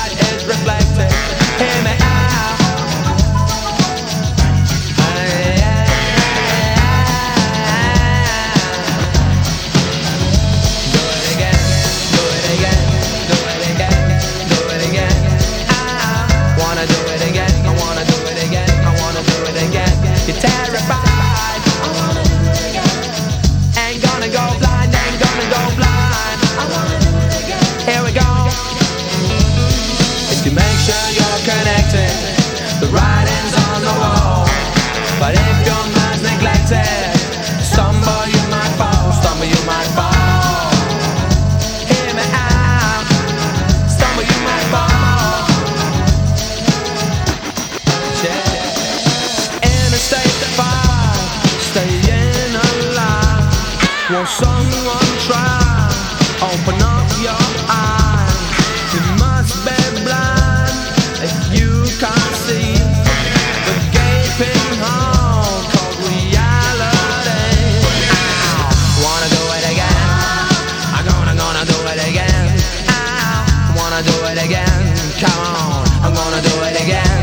light is reflected. Hear me out. Do it again, do it again, do it again, do it again. I wanna do it again, I wanna do it again, I wanna do it again. You're terrified. I wanna do it again. Ain't gonna go blind, ain't gonna go blind. I wanna do it again. Here we go. If you make sure you're connected, the writing's on the wall. But if your mind's neglected, stumble you might fall, stumble you might fall. Hear me out, stumble you might fall. Yeah. In a state of fire, staying alive. Won't someone try? Open up your eyes. You must be blind if you can't see the gaping hole called reality. Wanna do it again? I'm gonna do it again. I wanna do it again. Come on, I'm gonna do it again.